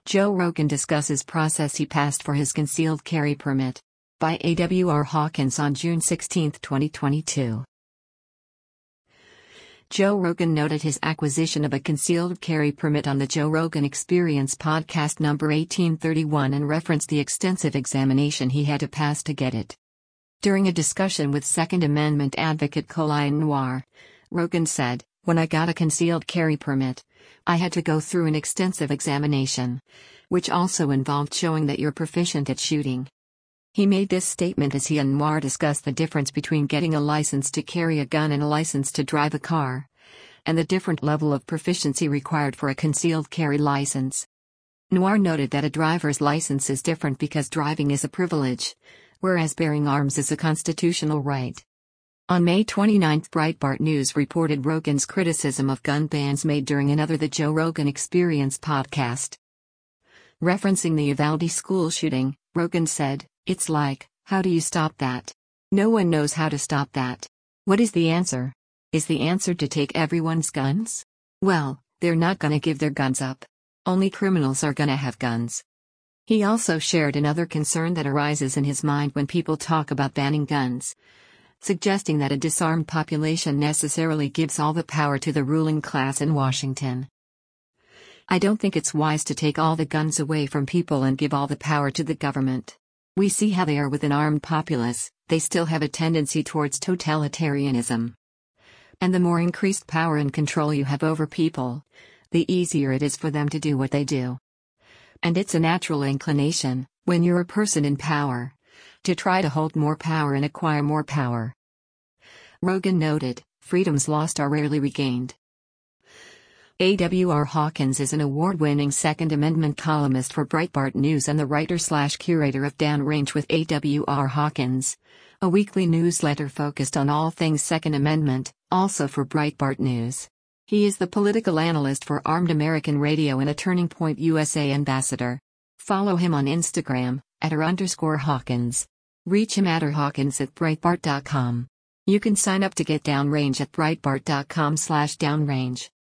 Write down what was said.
Joe Rogan discusses process he passed for his concealed carry permit. By A.W.R. Hawkins on June 16, 2022. Joe Rogan noted his acquisition of a concealed carry permit on the Joe Rogan Experience podcast number 1831 and referenced the extensive examination he had to pass to get it. During a discussion with Second Amendment advocate Colin Noir, Rogan said, "When I got a concealed carry permit, I had to go through an extensive examination, which also involved showing that you're proficient at shooting." He made this statement as he and Noir discussed the difference between getting a license to carry a gun and a license to drive a car, and the different level of proficiency required for a concealed carry license. Noir noted that a driver's license is different because driving is a privilege, whereas bearing arms is a constitutional right. On May 29, Breitbart News reported Rogan's criticism of gun bans made during another The Joe Rogan Experience podcast. Referencing the Uvalde school shooting, Rogan said, "It's like, how do you stop that? No one knows how to stop that. What is the answer? Is the answer to take everyone's guns? Well, they're not gonna give their guns up. Only criminals are gonna have guns." He also shared another concern that arises in his mind when people talk about banning guns, suggesting that a disarmed population necessarily gives all the power to the ruling class in Washington. "I don't think it's wise to take all the guns away from people and give all the power to the government. We see how they are with an armed populace, they still have a tendency towards totalitarianism. And the more increased power and control you have over people, the easier it is for them to do what they do. And it's a natural inclination, when you're a person in power, to try to hold more power and acquire more power." Rogan noted, "Freedoms lost are rarely regained." A.W.R. Hawkins is an award-winning Second Amendment columnist for Breitbart News and the writer/curator of Downrange with A.W.R. Hawkins, a weekly newsletter focused on all things Second Amendment, also for Breitbart News. He is the political analyst for Armed American Radio and a Turning Point USA ambassador. Follow him on Instagram, @r_Hawkins. Reach him at Hawkins@Breitbart.com. You can sign up to get Downrange at Breitbart.com/Downrange.